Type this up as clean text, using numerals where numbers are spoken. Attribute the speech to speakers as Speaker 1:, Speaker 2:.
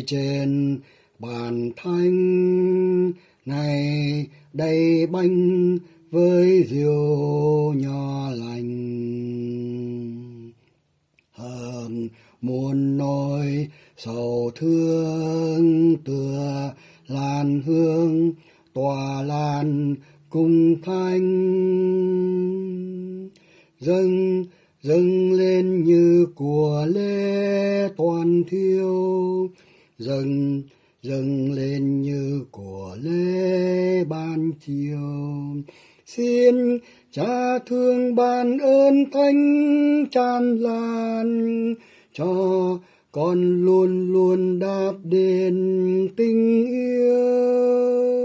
Speaker 1: trên bàn thanh, ngày đầy bánh với rượu nho lành. Hờn muôn nỗi sầu thương tựa làn hương tỏa lan cung thanh, dâng dâng lên như của lễ toàn thiêu, dâng dâng lên như của lễ ban chiều. Xin Cha thương ban ơn thánh tràn lan, cho con luôn luôn đáp đền tình yêu.